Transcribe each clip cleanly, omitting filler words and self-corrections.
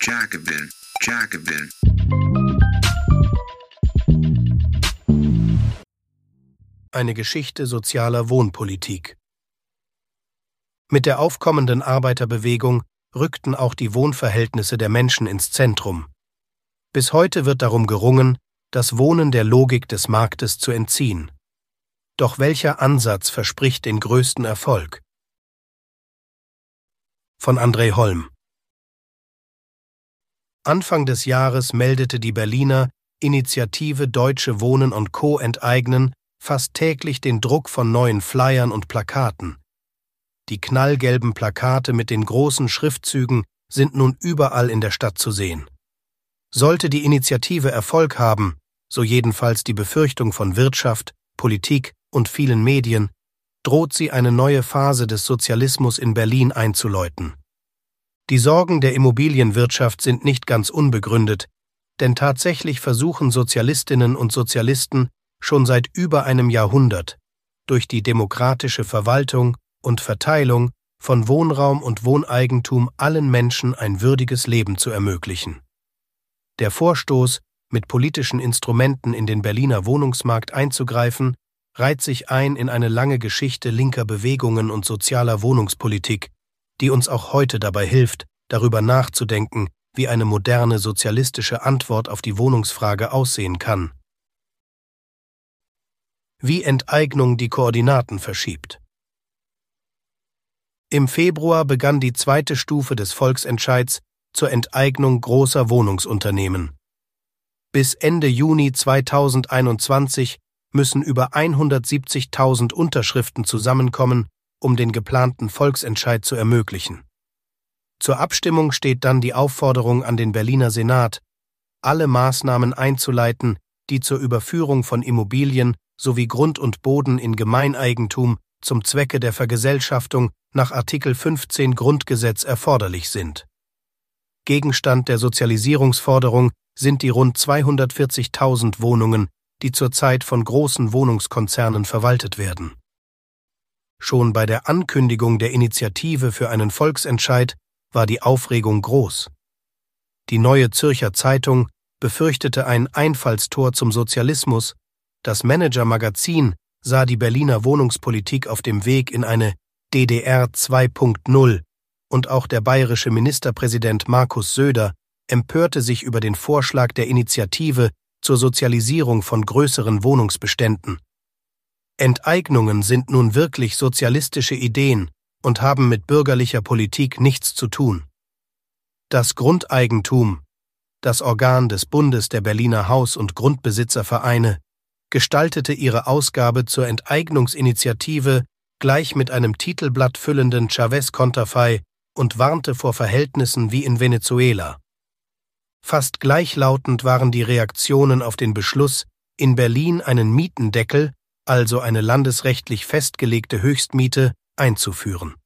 Jacobin. Eine Geschichte sozialer Wohnpolitik. Mit der aufkommenden Arbeiterbewegung rückten auch die Wohnverhältnisse der Menschen ins Zentrum. Bis heute wird darum gerungen, das Wohnen der Logik des Marktes zu entziehen. Doch welcher Ansatz verspricht den größten Erfolg? Von André Holm. Anfang des Jahres meldete die Berliner Initiative Deutsche Wohnen und Co. enteignen fast täglich den Druck von neuen Flyern und Plakaten. Die knallgelben Plakate mit den großen Schriftzügen sind nun überall in der Stadt zu sehen. Sollte die Initiative Erfolg haben, so jedenfalls die Befürchtung von Wirtschaft, Politik und vielen Medien, droht sie eine neue Phase des Sozialismus in Berlin einzuläuten. Die Sorgen der Immobilienwirtschaft sind nicht ganz unbegründet, denn tatsächlich versuchen Sozialistinnen und Sozialisten schon seit über einem Jahrhundert, durch die demokratische Verwaltung und Verteilung von Wohnraum und Wohneigentum allen Menschen ein würdiges Leben zu ermöglichen. Der Vorstoß, mit politischen Instrumenten in den Berliner Wohnungsmarkt einzugreifen, reiht sich ein in eine lange Geschichte linker Bewegungen und sozialer Wohnungspolitik, die uns auch heute dabei hilft, darüber nachzudenken, wie eine moderne sozialistische Antwort auf die Wohnungsfrage aussehen kann. Wie Enteignung die Koordinaten verschiebt. Im Februar begann die zweite Stufe des Volksentscheids zur Enteignung großer Wohnungsunternehmen. Bis Ende Juni 2021 müssen über 170.000 Unterschriften zusammenkommen, um den geplanten Volksentscheid zu ermöglichen. Zur Abstimmung steht dann die Aufforderung an den Berliner Senat, alle Maßnahmen einzuleiten, die zur Überführung von Immobilien sowie Grund und Boden in Gemeineigentum zum Zwecke der Vergesellschaftung nach Artikel 15 Grundgesetz erforderlich sind. Gegenstand der Sozialisierungsforderung sind die rund 240.000 Wohnungen, die zurzeit von großen Wohnungskonzernen verwaltet werden. Schon bei der Ankündigung der Initiative für einen Volksentscheid war die Aufregung groß. Die Neue Zürcher Zeitung befürchtete ein Einfallstor zum Sozialismus, das Manager-Magazin sah die Berliner Wohnungspolitik auf dem Weg in eine DDR 2.0 und auch der bayerische Ministerpräsident Markus Söder empörte sich über den Vorschlag der Initiative zur Sozialisierung von größeren Wohnungsbeständen. Enteignungen sind nun wirklich sozialistische Ideen und haben mit bürgerlicher Politik nichts zu tun. Das Grundeigentum, das Organ des Bundes der Berliner Haus- und Grundbesitzervereine, gestaltete ihre Ausgabe zur Enteignungsinitiative gleich mit einem Titelblatt füllenden Chavez-Konterfei und warnte vor Verhältnissen wie in Venezuela. Fast gleichlautend waren die Reaktionen auf den Beschluss, in Berlin einen Mietendeckel, also eine landesrechtlich festgelegte Höchstmiete, einzuführen.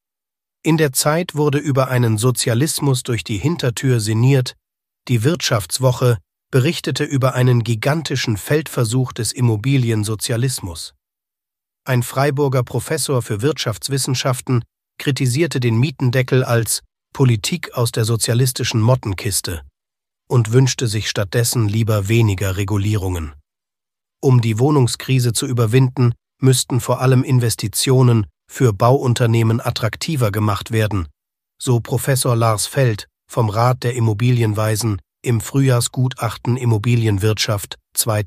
In der Zeit wurde über einen Sozialismus durch die Hintertür sinniert, die Wirtschaftswoche berichtete über einen gigantischen Feldversuch des Immobiliensozialismus. Ein Freiburger Professor für Wirtschaftswissenschaften kritisierte den Mietendeckel als Politik aus der sozialistischen Mottenkiste und wünschte sich stattdessen lieber weniger Regulierungen. Um die Wohnungskrise zu überwinden, müssten vor allem Investitionen für Bauunternehmen attraktiver gemacht werden, so Professor Lars Feld vom Rat der Immobilienweisen im Frühjahrsgutachten Immobilienwirtschaft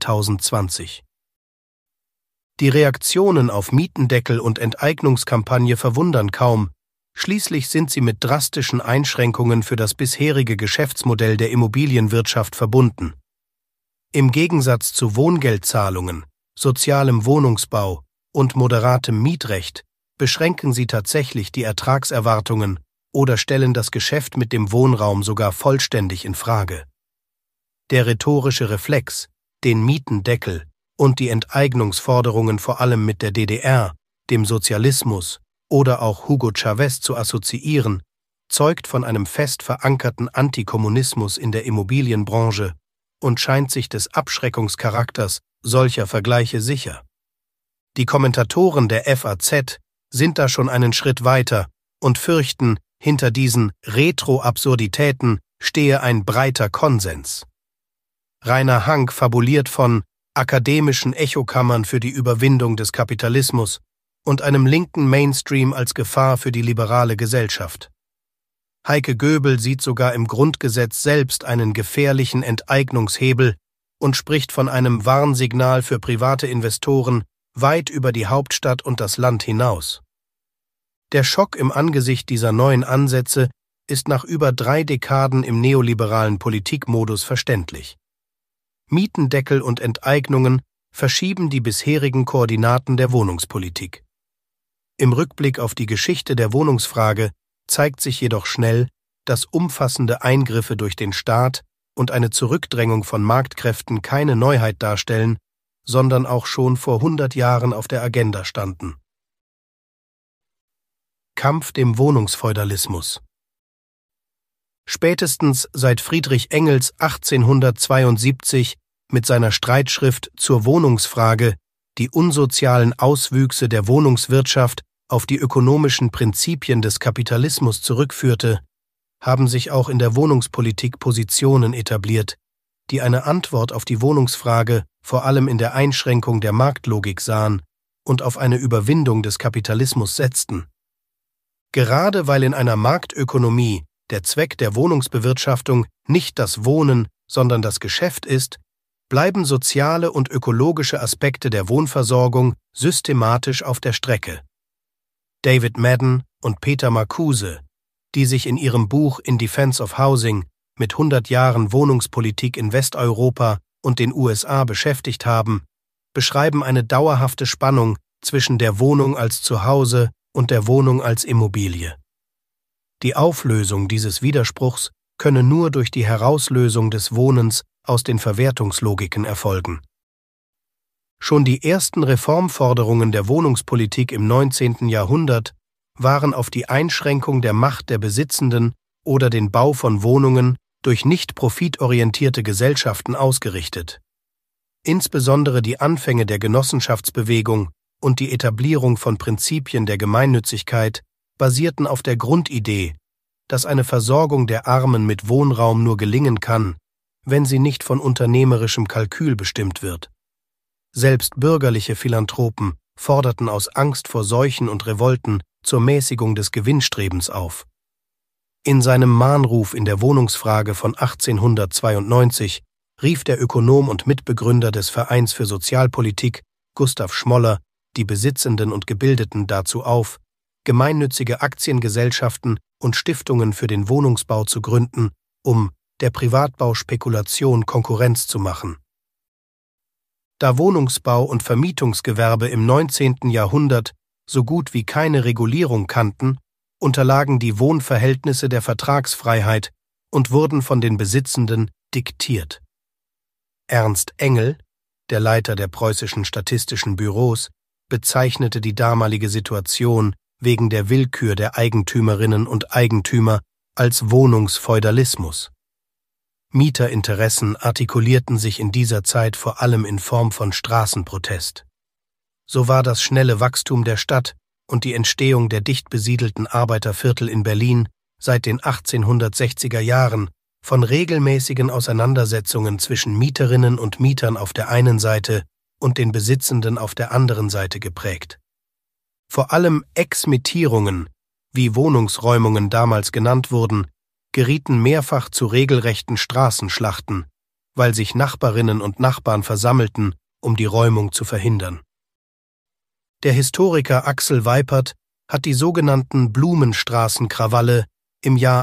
2020. Die Reaktionen auf Mietendeckel und Enteignungskampagne verwundern kaum, schließlich sind sie mit drastischen Einschränkungen für das bisherige Geschäftsmodell der Immobilienwirtschaft verbunden. Im Gegensatz zu Wohngeldzahlungen, sozialem Wohnungsbau und moderatem Mietrecht beschränken sie tatsächlich die Ertragserwartungen oder stellen das Geschäft mit dem Wohnraum sogar vollständig in Frage. Der rhetorische Reflex, den Mietendeckel und die Enteignungsforderungen vor allem mit der DDR, dem Sozialismus oder auch Hugo Chavez zu assoziieren, zeugt von einem fest verankerten Antikommunismus in der Immobilienbranche und scheint sich des Abschreckungscharakters solcher Vergleiche sicher. Die Kommentatoren der FAZ sind da schon einen Schritt weiter und fürchten, hinter diesen Retro-Absurditäten stehe ein breiter Konsens. Rainer Hank fabuliert von akademischen Echokammern für die Überwindung des Kapitalismus und einem linken Mainstream als Gefahr für die liberale Gesellschaft. Heike Göbel sieht sogar im Grundgesetz selbst einen gefährlichen Enteignungshebel und spricht von einem Warnsignal für private Investoren weit über die Hauptstadt und das Land hinaus. Der Schock im Angesicht dieser neuen Ansätze ist nach über 3 Dekaden im neoliberalen Politikmodus verständlich. Mietendeckel und Enteignungen verschieben die bisherigen Koordinaten der Wohnungspolitik. Im Rückblick auf die Geschichte der Wohnungsfrage zeigt sich jedoch schnell, dass umfassende Eingriffe durch den Staat und eine Zurückdrängung von Marktkräften keine Neuheit darstellen, sondern auch schon vor 100 Jahren auf der Agenda standen. Kampf dem Wohnungsfeudalismus. Spätestens seit Friedrich Engels 1872 mit seiner Streitschrift zur Wohnungsfrage die unsozialen Auswüchse der Wohnungswirtschaft auf die ökonomischen Prinzipien des Kapitalismus zurückführte, haben sich auch in der Wohnungspolitik Positionen etabliert, die eine Antwort auf die Wohnungsfrage vor allem in der Einschränkung der Marktlogik sahen und auf eine Überwindung des Kapitalismus setzten. Gerade weil in einer Marktökonomie der Zweck der Wohnungsbewirtschaftung nicht das Wohnen, sondern das Geschäft ist, bleiben soziale und ökologische Aspekte der Wohnversorgung systematisch auf der Strecke. David Madden und Peter Marcuse, die sich in ihrem Buch In Defense of Housing mit 100 Jahren Wohnungspolitik in Westeuropa und den USA beschäftigt haben, beschreiben eine dauerhafte Spannung zwischen der Wohnung als Zuhause und der Wohnung als Immobilie. Die Auflösung dieses Widerspruchs könne nur durch die Herauslösung des Wohnens aus den Verwertungslogiken erfolgen. Schon die ersten Reformforderungen der Wohnungspolitik im 19. Jahrhundert waren auf die Einschränkung der Macht der Besitzenden oder den Bau von Wohnungen durch nicht profitorientierte Gesellschaften ausgerichtet. Insbesondere die Anfänge der Genossenschaftsbewegung und die Etablierung von Prinzipien der Gemeinnützigkeit basierten auf der Grundidee, dass eine Versorgung der Armen mit Wohnraum nur gelingen kann, wenn sie nicht von unternehmerischem Kalkül bestimmt wird. Selbst bürgerliche Philanthropen forderten aus Angst vor Seuchen und Revolten zur Mäßigung des Gewinnstrebens auf. In seinem Mahnruf in der Wohnungsfrage von 1892 rief der Ökonom und Mitbegründer des Vereins für Sozialpolitik, Gustav Schmoller, die Besitzenden und Gebildeten dazu auf, gemeinnützige Aktiengesellschaften und Stiftungen für den Wohnungsbau zu gründen, um der Privatbauspekulation Konkurrenz zu machen. Da Wohnungsbau und Vermietungsgewerbe im 19. Jahrhundert so gut wie keine Regulierung kannten, unterlagen die Wohnverhältnisse der Vertragsfreiheit und wurden von den Besitzenden diktiert. Ernst Engel, der Leiter der preußischen Statistischen Büros, bezeichnete die damalige Situation wegen der Willkür der Eigentümerinnen und Eigentümer als Wohnungsfeudalismus. Mieterinteressen artikulierten sich in dieser Zeit vor allem in Form von Straßenprotest. So war das schnelle Wachstum der Stadt und die Entstehung der dicht besiedelten Arbeiterviertel in Berlin seit den 1860er Jahren von regelmäßigen Auseinandersetzungen zwischen Mieterinnen und Mietern auf der einen Seite und den Besitzenden auf der anderen Seite geprägt. Vor allem Exmittierungen, wie Wohnungsräumungen damals genannt wurden, gerieten mehrfach zu regelrechten Straßenschlachten, weil sich Nachbarinnen und Nachbarn versammelten, um die Räumung zu verhindern. Der Historiker Axel Weipert hat die sogenannten Blumenstraßenkrawalle im Jahr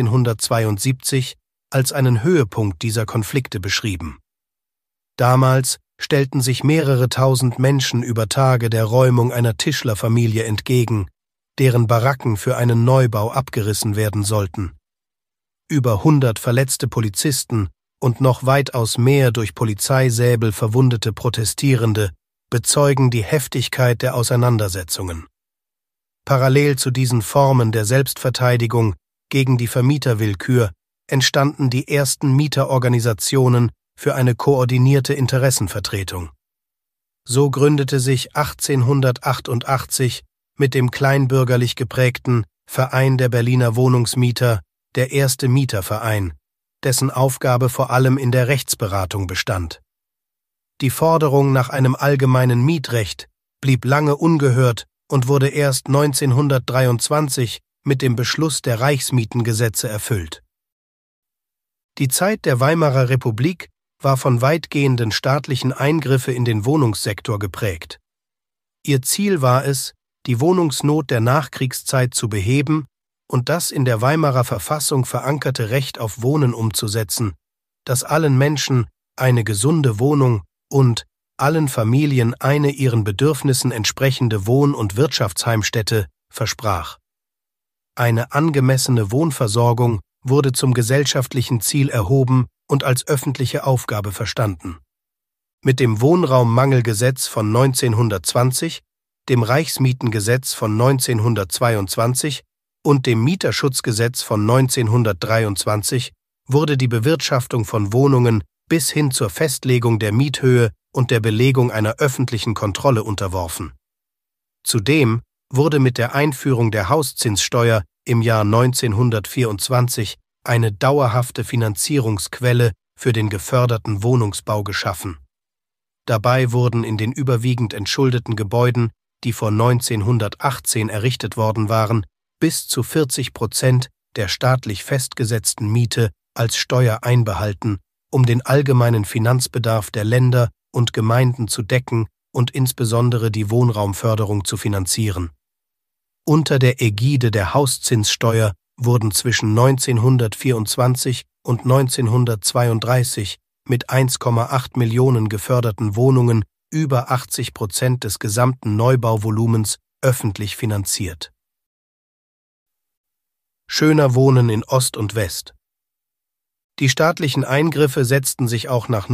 1872 als einen Höhepunkt dieser Konflikte beschrieben. Damals stellten sich mehrere tausend Menschen über Tage der Räumung einer Tischlerfamilie entgegen, deren Baracken für einen Neubau abgerissen werden sollten. Über 100 verletzte Polizisten und noch weitaus mehr durch Polizeisäbel verwundete Protestierende bezeugen die Heftigkeit der Auseinandersetzungen. Parallel zu diesen Formen der Selbstverteidigung gegen die Vermieterwillkür entstanden die ersten Mieterorganisationen für eine koordinierte Interessenvertretung. So gründete sich 1888 mit dem kleinbürgerlich geprägten Verein der Berliner Wohnungsmieter der erste Mieterverein, dessen Aufgabe vor allem in der Rechtsberatung bestand. Die Forderung nach einem allgemeinen Mietrecht blieb lange ungehört und wurde erst 1923 mit dem Beschluss der Reichsmietengesetze erfüllt. Die Zeit der Weimarer Republik war von weitgehenden staatlichen Eingriffen in den Wohnungssektor geprägt. Ihr Ziel war es, die Wohnungsnot der Nachkriegszeit zu beheben und das in der Weimarer Verfassung verankerte Recht auf Wohnen umzusetzen, das allen Menschen eine gesunde Wohnung und allen Familien eine ihren Bedürfnissen entsprechende Wohn- und Wirtschaftsheimstätte versprach. Eine angemessene Wohnversorgung wurde zum gesellschaftlichen Ziel erhoben und als öffentliche Aufgabe verstanden. Mit dem Wohnraummangelgesetz von 1920, dem Reichsmietengesetz von 1922 und dem Mieterschutzgesetz von 1923 wurde die Bewirtschaftung von Wohnungen bis hin zur Festlegung der Miethöhe und der Belegung einer öffentlichen Kontrolle unterworfen. Zudem wurde mit der Einführung der Hauszinssteuer im Jahr 1924 eine dauerhafte Finanzierungsquelle für den geförderten Wohnungsbau geschaffen. Dabei wurden in den überwiegend entschuldeten Gebäuden, die vor 1918 errichtet worden waren, bis zu 40% der staatlich festgesetzten Miete als Steuer einbehalten, um den allgemeinen Finanzbedarf der Länder und Gemeinden zu decken und insbesondere die Wohnraumförderung zu finanzieren. Unter der Ägide der Hauszinssteuer wurden zwischen 1924 und 1932 mit 1,8 Millionen geförderten Wohnungen über 80% des gesamten Neubauvolumens öffentlich finanziert. Schöner Wohnen in Ost und West. Die staatlichen Eingriffe setzten sich auch nach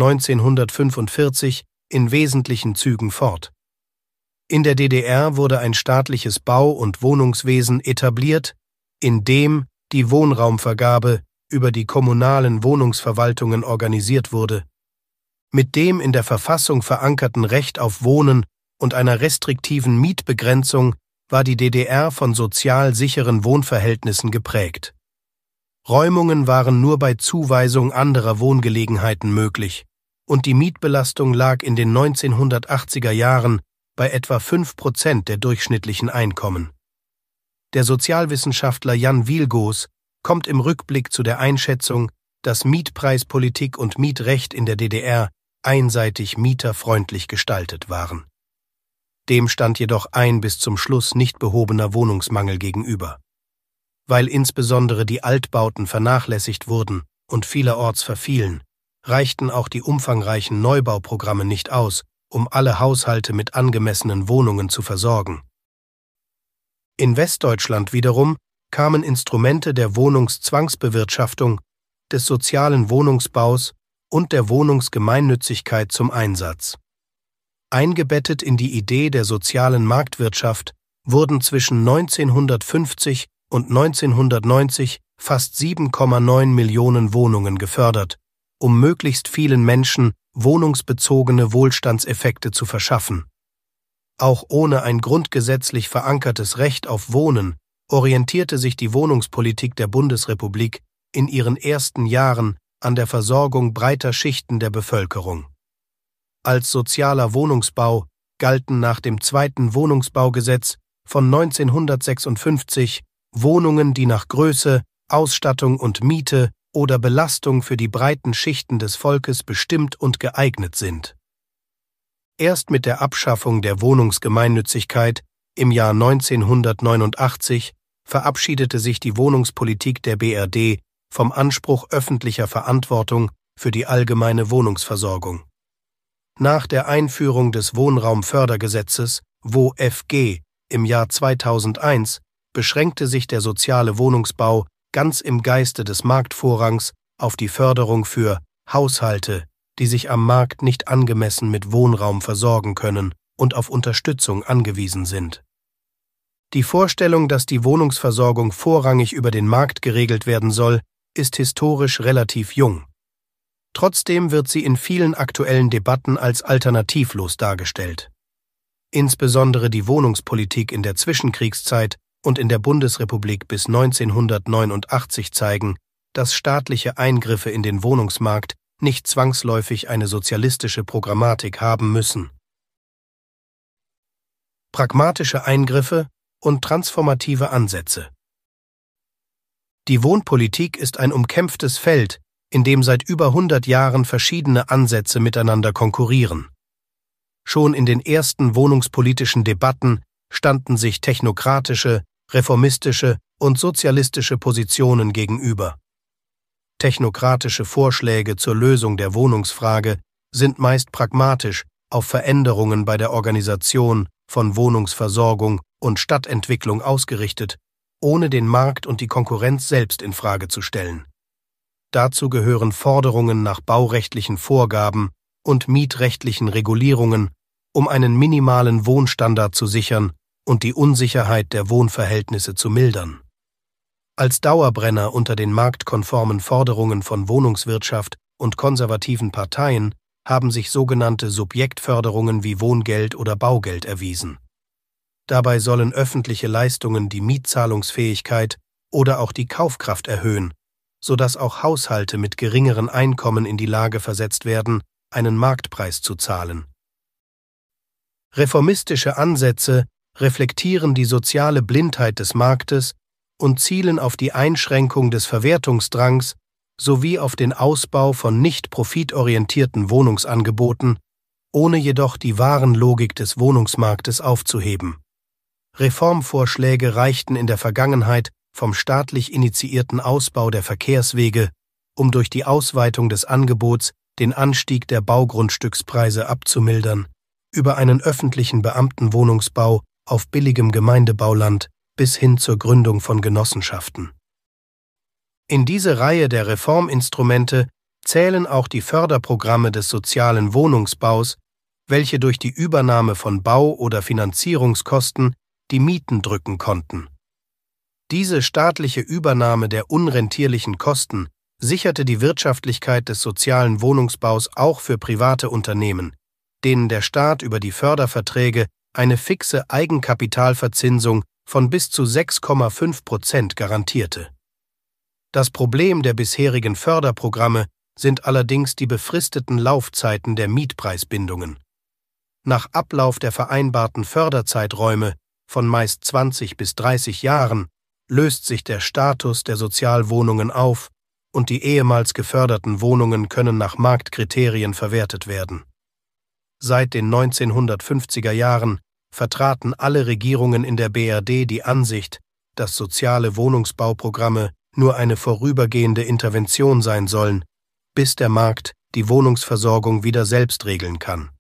1945 in wesentlichen Zügen fort. In der DDR wurde ein staatliches Bau- und Wohnungswesen etabliert, in dem die Wohnraumvergabe über die kommunalen Wohnungsverwaltungen organisiert wurde. Mit dem in der Verfassung verankerten Recht auf Wohnen und einer restriktiven Mietbegrenzung war die DDR von sozial sicheren Wohnverhältnissen geprägt. Räumungen waren nur bei Zuweisung anderer Wohngelegenheiten möglich, und die Mietbelastung lag in den 1980er Jahren bei etwa 5% der durchschnittlichen Einkommen. Der Sozialwissenschaftler Jan Wielgoß kommt im Rückblick zu der Einschätzung, dass Mietpreispolitik und Mietrecht in der DDR einseitig mieterfreundlich gestaltet waren. Dem stand jedoch ein bis zum Schluss nicht behobener Wohnungsmangel gegenüber. Weil insbesondere die Altbauten vernachlässigt wurden und vielerorts verfielen, reichten auch die umfangreichen Neubauprogramme nicht aus, um alle Haushalte mit angemessenen Wohnungen zu versorgen. In Westdeutschland wiederum kamen Instrumente der Wohnungszwangsbewirtschaftung, des sozialen Wohnungsbaus und der Wohnungsgemeinnützigkeit zum Einsatz. Eingebettet in die Idee der sozialen Marktwirtschaft wurden zwischen 1950 und 1990 fast 7,9 Millionen Wohnungen gefördert, um möglichst vielen Menschen wohnungsbezogene Wohlstandseffekte zu verschaffen. Auch ohne ein grundgesetzlich verankertes Recht auf Wohnen orientierte sich die Wohnungspolitik der Bundesrepublik in ihren ersten Jahren an der Versorgung breiter Schichten der Bevölkerung. Als sozialer Wohnungsbau galten nach dem zweiten Wohnungsbaugesetz von 1956 Wohnungen, die nach Größe, Ausstattung und Miete oder Belastung für die breiten Schichten des Volkes bestimmt und geeignet sind. Erst mit der Abschaffung der Wohnungsgemeinnützigkeit im Jahr 1989 verabschiedete sich die Wohnungspolitik der BRD vom Anspruch öffentlicher Verantwortung für die allgemeine Wohnungsversorgung. Nach der Einführung des Wohnraumfördergesetzes WoFG im Jahr 2001 beschränkte sich der soziale Wohnungsbau ganz im Geiste des Marktvorrangs auf die Förderung für Haushalte, die sich am Markt nicht angemessen mit Wohnraum versorgen können und auf Unterstützung angewiesen sind. Die Vorstellung, dass die Wohnungsversorgung vorrangig über den Markt geregelt werden soll, ist historisch relativ jung. Trotzdem wird sie in vielen aktuellen Debatten als alternativlos dargestellt. Insbesondere die Wohnungspolitik in der Zwischenkriegszeit und in der Bundesrepublik bis 1989 zeigen, dass staatliche Eingriffe in den Wohnungsmarkt nicht zwangsläufig eine sozialistische Programmatik haben müssen. Pragmatische Eingriffe und transformative Ansätze. Die Wohnpolitik ist ein umkämpftes Feld, in dem seit über 100 Jahren verschiedene Ansätze miteinander konkurrieren. Schon in den ersten wohnungspolitischen Debatten standen sich technokratische, reformistische und sozialistische Positionen gegenüber. Technokratische Vorschläge zur Lösung der Wohnungsfrage sind meist pragmatisch auf Veränderungen bei der Organisation von Wohnungsversorgung und Stadtentwicklung ausgerichtet, ohne den Markt und die Konkurrenz selbst in Frage zu stellen. Dazu gehören Forderungen nach baurechtlichen Vorgaben und mietrechtlichen Regulierungen, um einen minimalen Wohnstandard zu sichern und die Unsicherheit der Wohnverhältnisse zu mildern. Als Dauerbrenner unter den marktkonformen Forderungen von Wohnungswirtschaft und konservativen Parteien haben sich sogenannte Subjektförderungen wie Wohngeld oder Baugeld erwiesen. Dabei sollen öffentliche Leistungen die Mietzahlungsfähigkeit oder auch die Kaufkraft erhöhen, sodass auch Haushalte mit geringeren Einkommen in die Lage versetzt werden, einen Marktpreis zu zahlen. Reformistische Ansätze reflektieren die soziale Blindheit des Marktes und zielen auf die Einschränkung des Verwertungsdrangs sowie auf den Ausbau von nicht profitorientierten Wohnungsangeboten, ohne jedoch die wahren Logik des Wohnungsmarktes aufzuheben. Reformvorschläge reichten in der Vergangenheit vom staatlich initiierten Ausbau der Verkehrswege, um durch die Ausweitung des Angebots den Anstieg der Baugrundstückspreise abzumildern, über einen öffentlichen Beamtenwohnungsbau auf billigem Gemeindebauland bis hin zur Gründung von Genossenschaften. In diese Reihe der Reforminstrumente zählen auch die Förderprogramme des sozialen Wohnungsbaus, welche durch die Übernahme von Bau- oder Finanzierungskosten die Mieten drücken konnten. Diese staatliche Übernahme der unrentierlichen Kosten sicherte die Wirtschaftlichkeit des sozialen Wohnungsbaus auch für private Unternehmen, denen der Staat über die Förderverträge eine fixe Eigenkapitalverzinsung von bis zu 6,5% garantierte. Das Problem der bisherigen Förderprogramme sind allerdings die befristeten Laufzeiten der Mietpreisbindungen. Nach Ablauf der vereinbarten Förderzeiträume von meist 20 bis 30 Jahren löst sich der Status der Sozialwohnungen auf und die ehemals geförderten Wohnungen können nach Marktkriterien verwertet werden. Seit den 1950er Jahren vertraten alle Regierungen in der BRD die Ansicht, dass soziale Wohnungsbauprogramme nur eine vorübergehende Intervention sein sollen, bis der Markt die Wohnungsversorgung wieder selbst regeln kann.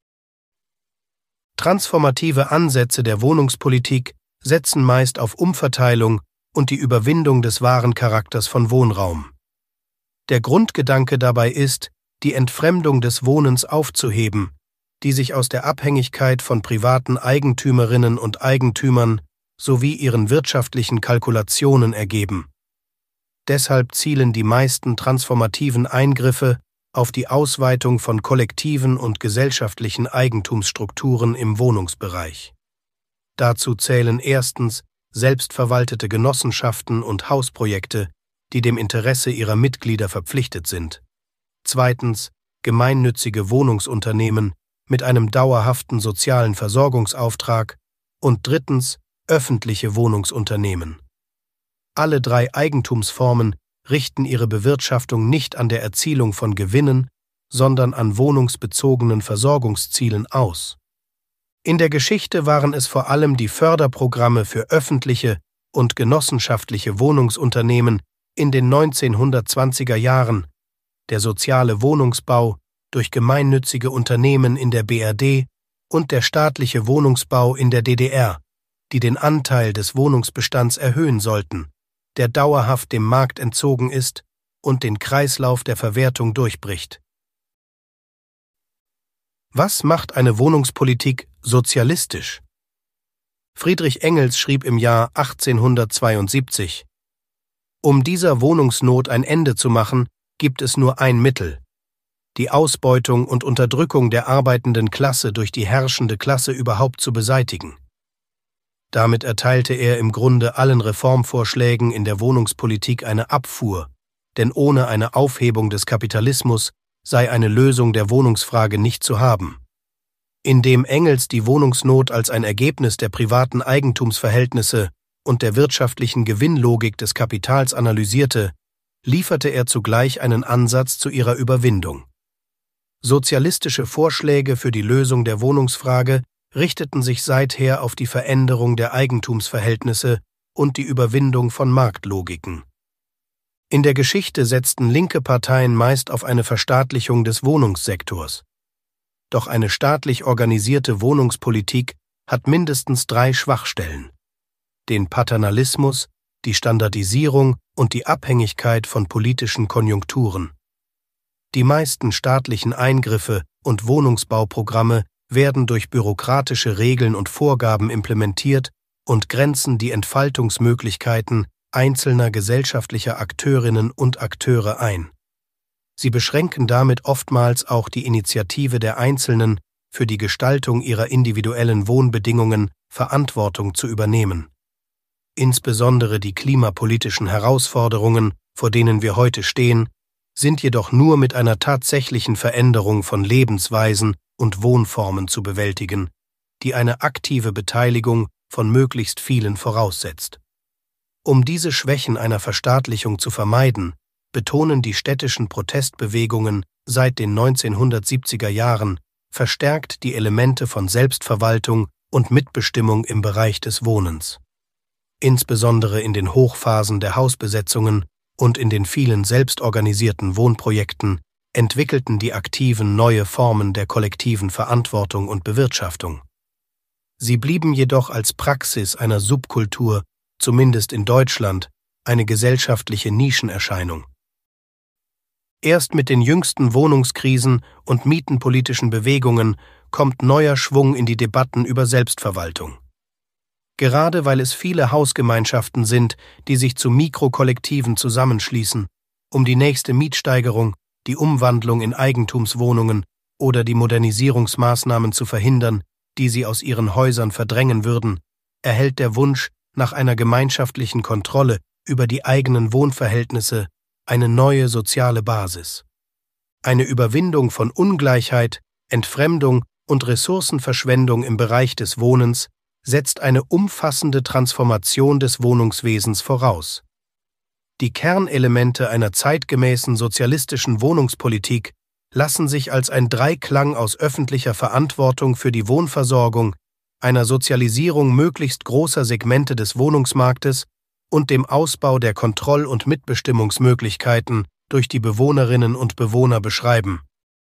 Transformative Ansätze der Wohnungspolitik setzen meist auf Umverteilung und die Überwindung des wahren Charakters von Wohnraum. Der Grundgedanke dabei ist, die Entfremdung des Wohnens aufzuheben, die sich aus der Abhängigkeit von privaten Eigentümerinnen und Eigentümern sowie ihren wirtschaftlichen Kalkulationen ergeben. Deshalb zielen die meisten transformativen Eingriffe auf die Ausweitung von kollektiven und gesellschaftlichen Eigentumsstrukturen im Wohnungsbereich. Dazu zählen erstens selbstverwaltete Genossenschaften und Hausprojekte, die dem Interesse ihrer Mitglieder verpflichtet sind. Zweitens gemeinnützige Wohnungsunternehmen mit einem dauerhaften sozialen Versorgungsauftrag und drittens öffentliche Wohnungsunternehmen. Alle drei Eigentumsformen richten ihre Bewirtschaftung nicht an der Erzielung von Gewinnen, sondern an wohnungsbezogenen Versorgungszielen aus. In der Geschichte waren es vor allem die Förderprogramme für öffentliche und genossenschaftliche Wohnungsunternehmen in den 1920er Jahren, der soziale Wohnungsbau durch gemeinnützige Unternehmen in der BRD und der staatliche Wohnungsbau in der DDR, die den Anteil des Wohnungsbestands erhöhen sollten, der dauerhaft dem Markt entzogen ist und den Kreislauf der Verwertung durchbricht. Was macht eine Wohnungspolitik sozialistisch? Friedrich Engels schrieb im Jahr 1872: Um dieser Wohnungsnot ein Ende zu machen, gibt es nur ein Mittel: die Ausbeutung und Unterdrückung der arbeitenden Klasse durch die herrschende Klasse überhaupt zu beseitigen. Damit erteilte er im Grunde allen Reformvorschlägen in der Wohnungspolitik eine Abfuhr, denn ohne eine Aufhebung des Kapitalismus sei eine Lösung der Wohnungsfrage nicht zu haben. Indem Engels die Wohnungsnot als ein Ergebnis der privaten Eigentumsverhältnisse und der wirtschaftlichen Gewinnlogik des Kapitals analysierte, lieferte er zugleich einen Ansatz zu ihrer Überwindung. Sozialistische Vorschläge für die Lösung der Wohnungsfrage richteten sich seither auf die Veränderung der Eigentumsverhältnisse und die Überwindung von Marktlogiken. In der Geschichte setzten linke Parteien meist auf eine Verstaatlichung des Wohnungssektors. Doch eine staatlich organisierte Wohnungspolitik hat mindestens 3 Schwachstellen: den Paternalismus, die Standardisierung und die Abhängigkeit von politischen Konjunkturen. Die meisten staatlichen Eingriffe und Wohnungsbauprogramme werden durch bürokratische Regeln und Vorgaben implementiert und grenzen die Entfaltungsmöglichkeiten einzelner gesellschaftlicher Akteurinnen und Akteure ein. Sie beschränken damit oftmals auch die Initiative der Einzelnen, für die Gestaltung ihrer individuellen Wohnbedingungen Verantwortung zu übernehmen. Insbesondere die klimapolitischen Herausforderungen, vor denen wir heute stehen, sind jedoch nur mit einer tatsächlichen Veränderung von Lebensweisen und Wohnformen zu bewältigen, die eine aktive Beteiligung von möglichst vielen voraussetzt. Um diese Schwächen einer Verstaatlichung zu vermeiden, betonen die städtischen Protestbewegungen seit den 1970er Jahren verstärkt die Elemente von Selbstverwaltung und Mitbestimmung im Bereich des Wohnens. Insbesondere in den Hochphasen der Hausbesetzungen und in den vielen selbstorganisierten Wohnprojekten entwickelten die Aktiven neue Formen der kollektiven Verantwortung und Bewirtschaftung. Sie blieben jedoch als Praxis einer Subkultur, zumindest in Deutschland, eine gesellschaftliche Nischenerscheinung. Erst mit den jüngsten Wohnungskrisen und mietenpolitischen Bewegungen kommt neuer Schwung in die Debatten über Selbstverwaltung. Gerade weil es viele Hausgemeinschaften sind, die sich zu Mikrokollektiven zusammenschließen, um die nächste Mietsteigerung, die Umwandlung in Eigentumswohnungen oder die Modernisierungsmaßnahmen zu verhindern, die sie aus ihren Häusern verdrängen würden, erhält der Wunsch nach einer gemeinschaftlichen Kontrolle über die eigenen Wohnverhältnisse eine neue soziale Basis. Eine Überwindung von Ungleichheit, Entfremdung und Ressourcenverschwendung im Bereich des Wohnens setzt eine umfassende Transformation des Wohnungswesens voraus. Die Kernelemente einer zeitgemäßen sozialistischen Wohnungspolitik lassen sich als ein Dreiklang aus öffentlicher Verantwortung für die Wohnversorgung, einer Sozialisierung möglichst großer Segmente des Wohnungsmarktes und dem Ausbau der Kontroll- und Mitbestimmungsmöglichkeiten durch die Bewohnerinnen und Bewohner beschreiben.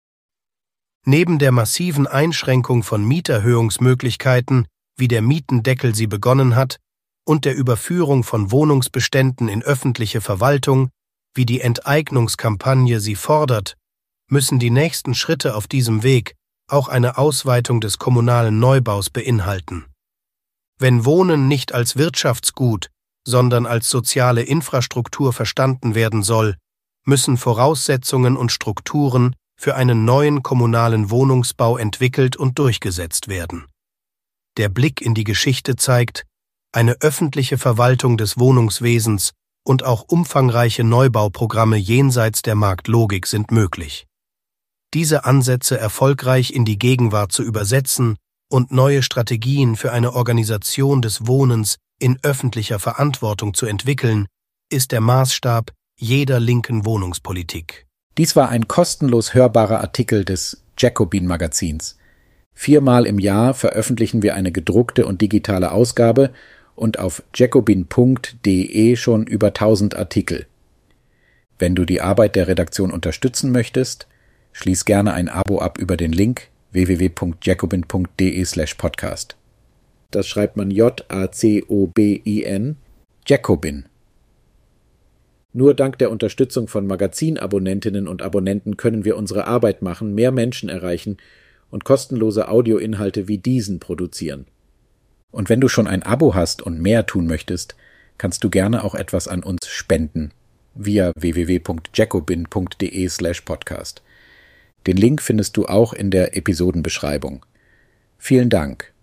Neben der massiven Einschränkung von Mieterhöhungsmöglichkeiten, wie der Mietendeckel sie begonnen hat, und der Überführung von Wohnungsbeständen in öffentliche Verwaltung, wie die Enteignungskampagne sie fordert, müssen die nächsten Schritte auf diesem Weg auch eine Ausweitung des kommunalen Neubaus beinhalten. Wenn Wohnen nicht als Wirtschaftsgut, sondern als soziale Infrastruktur verstanden werden soll, müssen Voraussetzungen und Strukturen für einen neuen kommunalen Wohnungsbau entwickelt und durchgesetzt werden. Der Blick in die Geschichte zeigt, eine öffentliche Verwaltung des Wohnungswesens und auch umfangreiche Neubauprogramme jenseits der Marktlogik sind möglich. Diese Ansätze erfolgreich in die Gegenwart zu übersetzen und neue Strategien für eine Organisation des Wohnens in öffentlicher Verantwortung zu entwickeln, ist der Maßstab jeder linken Wohnungspolitik. Dies war ein kostenlos hörbarer Artikel des Jacobin-Magazins. 4-mal im Jahr veröffentlichen wir eine gedruckte und digitale Ausgabe und auf jacobin.de schon über 1000 Artikel. Wenn du die Arbeit der Redaktion unterstützen möchtest, schließ gerne ein Abo ab über den Link www.jacobin.de/podcast. Das schreibt man Jacobin, Jacobin. Nur dank der Unterstützung von Magazinabonnentinnen und Abonnenten können wir unsere Arbeit machen, mehr Menschen erreichen und kostenlose Audioinhalte wie diesen produzieren. Und wenn du schon ein Abo hast und mehr tun möchtest, kannst du gerne auch etwas an uns spenden via www.jacobin.de/podcast. Den Link findest du auch in der Episodenbeschreibung. Vielen Dank.